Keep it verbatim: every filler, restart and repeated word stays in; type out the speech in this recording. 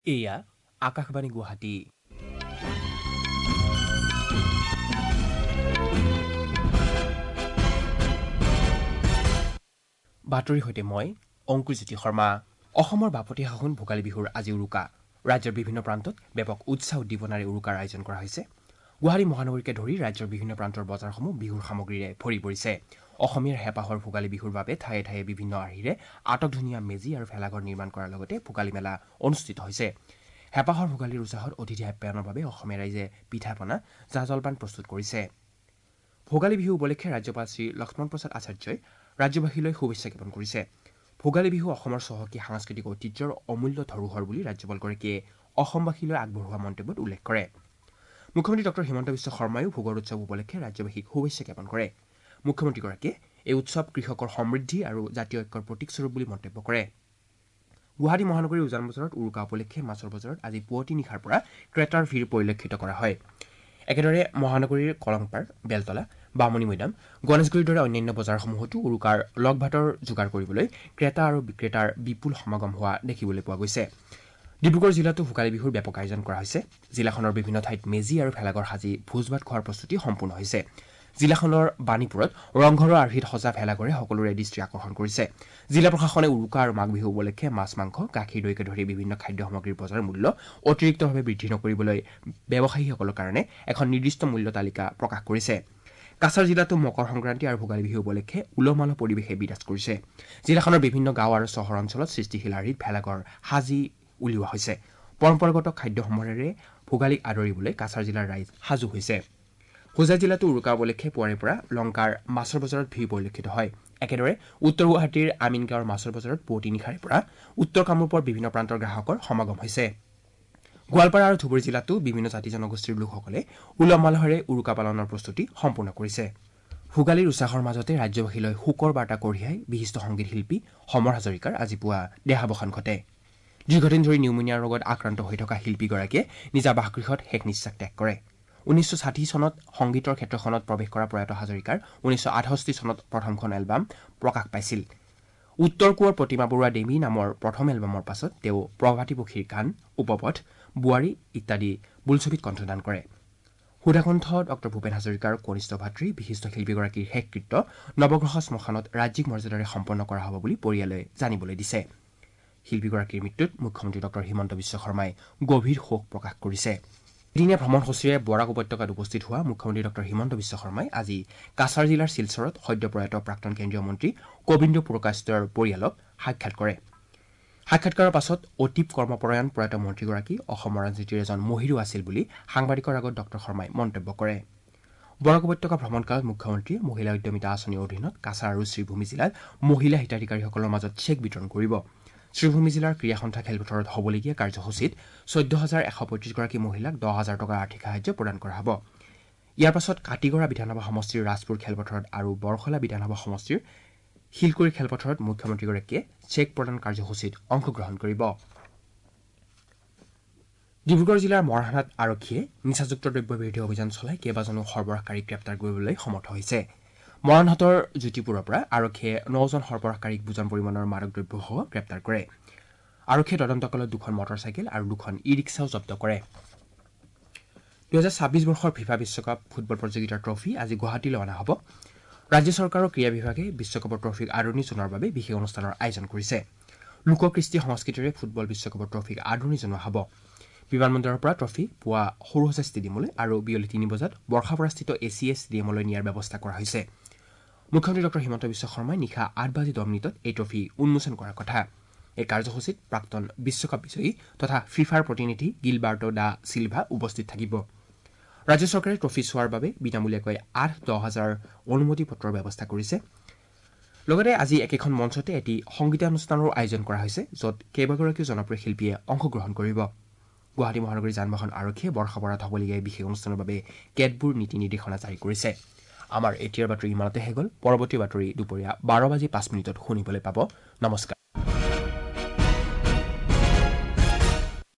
এয়া আকাশবাণী গুৱাহাটী। বাতৰিৰ সৈতে মই অংকুৰজ্যোতি শৰ্মা। অসমৰ বাপতি সাহোন ভোগালী বিহুৰ আজি উৰুকা। ৰাজ্যৰ বিভিন্ন প্ৰান্তত ব্যাপক উৎসাহ উদ্দীপনাৰে উৰুকাৰ আয়োজন কৰা হৈছে। গুৱাহাটী মহানগৰীকে ধৰি ৰাজ্যৰ বিভিন্ন প্ৰান্তৰ বজাৰসমূহ বিহুৰ সামগ্ৰীৰে ভৰি পৰিছে। অসমীয়াৰ হেঁপাহৰ ভোগালী বিহুৰ বাবে ঠায়ে ঠায়ে বিভিন্ন আৰ্হিৰে আটকধুনীয়া মেজি আৰু ভেলাঘৰ নিৰ্মাণ কৰাৰ লগতে ভোগালী মেলা অনুষ্ঠিত হৈছে। হেঁপাহৰ ভোগালীৰ উৎসাহত অতিথি আপ্যায়নৰ বাবে অসমীয়া ৰাইজে পিঠা পনা জা জলপান প্ৰস্তুত কৰিছে। ভোগালী বিহু উপলক্ষে ৰাজ্যপাল শ্ৰী লক্ষ্মণ প্ৰসাদ আচাৰ্যই ৰাজ্যবাসীলৈ শুভেচ্ছা জ্ঞাপন কৰিছে। ভোগালী বিহু অসমৰ চহকী সাংস্কৃতিক ঐতিহ্যৰ অমূল্য ধৰোহৰ বুলি ৰাজ্যপালগৰাকীয়ে অসমবাসীলৈ আগবঢ়োৱা মন্তব্যত উল্লেখ কৰে। মুখ্যমন্ত্ৰী ডক্টৰ হিমন্ত বিশ্ব শৰ্মায়ো ভোগৰ উৎসৱ উপলক্ষে ৰাজ্যবাসীক শুভেচ্ছা জ্ঞাপন কৰে। মুখ্যমন্ত্ৰীগৰাকীয়ে এই উৎসৱ কৃষকৰ সমৃদ্ধি আৰু জাতীয় ঐক্যৰ প্ৰতীকস্বৰূপ বুলি মন্তব্য কৰে। গুৱাহাটী মহানগৰীৰ উজান বজাৰত উৰুকা উপলক্ষে মাছৰ বজাৰত আজি পুৱতি নিশাৰ পৰা ক্ৰেতাৰ ভিৰ পৰিলক্ষিত কৰা হয়। একেদৰে মহানগৰীৰ কলংপাৰ, বেলতলা, বামুণী মৈদাম, গণেশগুৰিৰ দৰে অন্যান্য বজাৰসমূহতো উৰুকাৰ লগ ভাতৰ যোগাৰ কৰিবলৈ ক্ৰেতা আৰু বিক্ৰেতাৰ বিপুল সমাগম হোৱা দেখিবলৈ পোৱা গৈছে। ডিব্ৰুগড় জিলাতো ভোগালী বিহুৰ ব্যাপক আয়োজন কৰা হৈছে। জিলাখনৰ বিভিন্ন ঠাইত মেজি আৰু ভেলাঘৰ সাজি ভোজ ভাত খোৱাৰ প্ৰস্তুতি সম্পূৰ্ণ হৈছে। জিলাখনৰ বাণীপুৰত ৰংঘৰৰ আৰ্হিত সজা ভেলাঘৰে সকলোৰে দৃষ্টি আকৰ্ষণ কৰিছে। জিলা প্ৰশাসনে উৰুকা আৰু মাঘ বিহু উপলক্ষে মাছ মাংস, গাখীৰ দৈকে ধৰি বিভিন্ন খাদ্য সামগ্ৰীৰ বজাৰ মূল্য অতিৰিক্তভাৱে বৃদ্ধি নকৰিবলৈ ব্যৱসায়ীসকলৰ কাৰণে এখন নিৰ্দিষ্ট মূল্য তালিকা প্ৰকাশ কৰিছে। কাছাৰ জিলাতো মকৰ সংক্ৰান্তি আৰু ভোগালী বিহু উপলক্ষে উলহ-মালহ পৰিৱেশে বিৰাজ কৰিছে। জিলাখনৰ বিভিন্ন গাঁও আৰু চহৰ অঞ্চলত সৃষ্টিশীল আৰ্হিত ভেলাঘৰ সাজি উলিওৱা হৈছে। পৰম্পৰাগত খাদ্যসমূহেৰে ভোগালীক আদৰিবলৈ কাছাৰ জিলাৰ ৰাইজ সাজু হৈছে। হোজাই জিলাতো উৰুকা উপলক্ষে পুৱাৰে পৰা লংকাৰ মাছৰ বজাৰত ভিৰ পৰিলক্ষিত হয়। একেদৰে উত্তৰ গুৱাহাটীৰ আমিনগাঁৱৰ মাছৰ বজাৰত পুৱতি নিশাৰে পৰা উত্তৰ কামৰূপৰ বিভিন্ন প্ৰান্তৰ গ্ৰাহকৰ সমাগম হৈছে। গোৱালপাৰা আৰু ধুবুৰী জিলাতো বিভিন্ন জাতি জনগোষ্ঠীৰ লোকসকলে উলহ মালহেৰে উৰুকা পালনৰ প্ৰস্তুতি সম্পূৰ্ণ কৰিছে। ভোগালীৰ উৎসাহৰ মাজতে ৰাজ্যবাসীলৈ শোকৰ বাৰ্তা কঢ়িয়াই বিশিষ্ট সংগীত শিল্পী সমৰ হাজৰিকাৰ আজি পুৱা দেহাৱসান ঘটে। দীৰ্ঘদিন ধৰি নিউমোনিয়া ৰোগত আক্ৰান্ত হৈ থকা শিল্পীগৰাকীয়ে নিজা বাসগৃহত শেষ নিশ্বাস ত্যাগ কৰে। ঊনৈছশ ষাঠি চনত সংগীতৰ ক্ষেত্ৰখনত প্ৰৱেশ কৰা প্ৰয়াত হাজৰিকাৰ ঊনৈছশ আঠষষ্ঠি চনত প্ৰথমখন এলবাম প্ৰকাশ পাইছিল। উত্তৰ কোঁৱৰ প্ৰতিমা বৰুৱা দেমী নামৰ প্ৰথম এলবামৰ পাছত তেওঁ প্ৰভাতী পক্ষীৰ গান, উপপথ, বোৱাৰী ইত্যাদি বোলছবিত কণ্ঠদান কৰে। সুধাকণ্ঠ ডক্টৰ ভূপেন হাজৰিকাৰ কনিষ্ঠ ভাতৃ বিশিষ্ট শিল্পীগৰাকীৰ শেষকৃত্য নৱগ্ৰহ শ্মশানত ৰাজ্যিক মৰ্যাদাৰে সম্পন্ন কৰা হ'ব বুলি পৰিয়ালে জানিবলৈ দিছে। শিল্পীগৰাকীৰ মৃত্যুত মুখ্যমন্ত্ৰী ডক্টৰ হিমন্ত বিশ্ব শৰ্মাই গভীৰ শোক প্ৰকাশ কৰিছে। এদিনীয়া ভ্ৰমণসূচীৰে বৰাক উপত্যকাত উপস্থিত হোৱা মুখ্যমন্ত্ৰী ডক্টৰ হিমন্ত বিশ্ব শৰ্মাই আজি কাছাৰ জিলাৰ শিলচৰত সদ্য প্ৰয়াত প্ৰাক্তন কেন্দ্ৰীয় মন্ত্ৰী কবীন্দ্ৰ পুৰকায়স্থৰ পৰিয়ালক সাক্ষাৎ কৰে। সাক্ষাৎকাৰৰ পাছত অতীব কৰ্মপৰায়ণ প্ৰয়াত মন্ত্ৰীগৰাকী অসমৰ ৰাজনীতিৰ এজন মহিৰো আছিল বুলি সাংবাদিকৰ আগত ডক্টৰ শৰ্মাই মন্তব্য কৰে। বৰাক উপত্যকা ভ্ৰমণকালত মুখ্যমন্ত্ৰীয়ে মহিলা উদ্যমিতা আঁচনিৰ অধীনত কাছাৰ আৰু শ্ৰীভূমি জিলাত মহিলা হিতাধিকাৰীসকলৰ মাজত চেক বিতৰণ কৰিব। শ্ৰীভূমি জিলাৰ ক্ৰীড়া সন্থা খেলপথাৰত হ'বলগীয়া কাৰ্যসূচীত চৈধ্য হাজাৰ এশ পঁয়ত্ৰিশগৰাকী মহিলাক দহ হাজাৰ টকাৰ আৰ্থিক সাহায্য প্ৰদান কৰা হ'ব। ইয়াৰ পাছত কাটিগড়া বিধানসভা সমষ্টিৰ ৰাজপুৰ খেলপথাৰত আৰু বৰখলা বিধানসভা সমষ্টিৰ শিলকুৰি খেলপথাৰত মুখ্যমন্ত্ৰীগৰাকীয়ে চেক প্ৰদান কাৰ্যসূচীত অংশগ্ৰহণ কৰিব। ডিব্ৰুগড় জিলাৰ মৰাণহাট আৰক্ষীয়ে নিচাযুক্ত দ্ৰব্য বিৰোধী অভিযান চলাই কেইবাজনো সৰবৰাহকাৰীক গ্ৰেপ্তাৰ কৰিবলৈ সমৰ্থ হৈছে। মৰাণহাটৰ জ্যোতিপুৰৰ পৰা আৰক্ষীয়ে নজন সৰবৰাহকাৰীক বুজন পৰিমাণৰ মাদক দ্ৰব্যসহ গ্ৰেপ্তাৰ কৰে। আৰক্ষীয়ে তদন্তকালত দুখন মটৰ চাইকেল আৰু দুখন ই ৰিক্সাও জব্দ কৰে। দুহেজাৰ ছাব্বিছ বৰ্ষৰ ফিফা বিশ্বকাপ ফুটবল প্ৰতিযোগিতাৰ ট্ৰফী আজি গুৱাহাটীলৈ অনা হ'ব। ৰাজ্য চৰকাৰৰ ক্ৰীড়া বিভাগে বিশ্বকাপৰ ট্ৰফীক আদৰণি জনোৱাৰ বাবে বিশেষ অনুষ্ঠানৰ আয়োজন কৰিছে। লোককৃষ্টি সংস্কৃতিৰে ফুটবল বিশ্বকাপৰ ট্ৰফীক আদৰণি জনোৱা হ'ব। বিমানবন্দৰৰ পৰা ট্ৰফী পুৱা সৰুসজাই ষ্টেডিয়ামলৈ আৰু বিয়লি তিনি বজাত বৰ্ষাপাৰাস্থিত এ চি এ ষ্টেডিয়ামলৈ নিয়াৰ ব্যৱস্থা কৰা হৈছে। মুখ্যমন্ত্ৰী ডক্টৰ হিমন্ত বিশ্ব শৰ্মাই নিশা আঠ বাজি দহ মিনিটত এই ট্ৰফী উন্মোচন কৰাৰ কথা। এই কাৰ্যসূচীত প্ৰাক্তন বিশ্বকাপ বিজয়ী তথা ফিফাৰ প্ৰতিনিধি গিলবাৰ্টো ডা চিলভা উপস্থিত থাকিব। ৰাজ্য চৰকাৰে ট্ৰফী চোৱাৰ বাবে বিনামূলীয়াকৈ আঠ দহ হাজাৰ অনুমতি পত্ৰৰ ব্যৱস্থা কৰিছে। লগতে আজি একেখন মঞ্চতে এটি সংগীতানুষ্ঠানৰো আয়োজন কৰা হৈছে, য'ত কেইবাগৰাকীও জনপ্ৰিয় শিল্পীয়ে অংশগ্ৰহণ কৰিব। গুৱাহাটী মহানগৰী যান বাহন আৰক্ষীয়ে বৰ্ষাপাৰাত হ'বলগীয়া এই বিশেষ অনুষ্ঠানৰ বাবে কেতবোৰ নীতি নিৰ্দেশনা জাৰি কৰিছে। আমাৰ এতিয়াৰ বাতৰি ইমানতে শেষ হ'ল। পৰৱৰ্তী বাতৰি দুপৰীয়া বাৰ বাজি পাঁচ মিনিটত শুনিবলৈ পাব। নমস্কাৰ।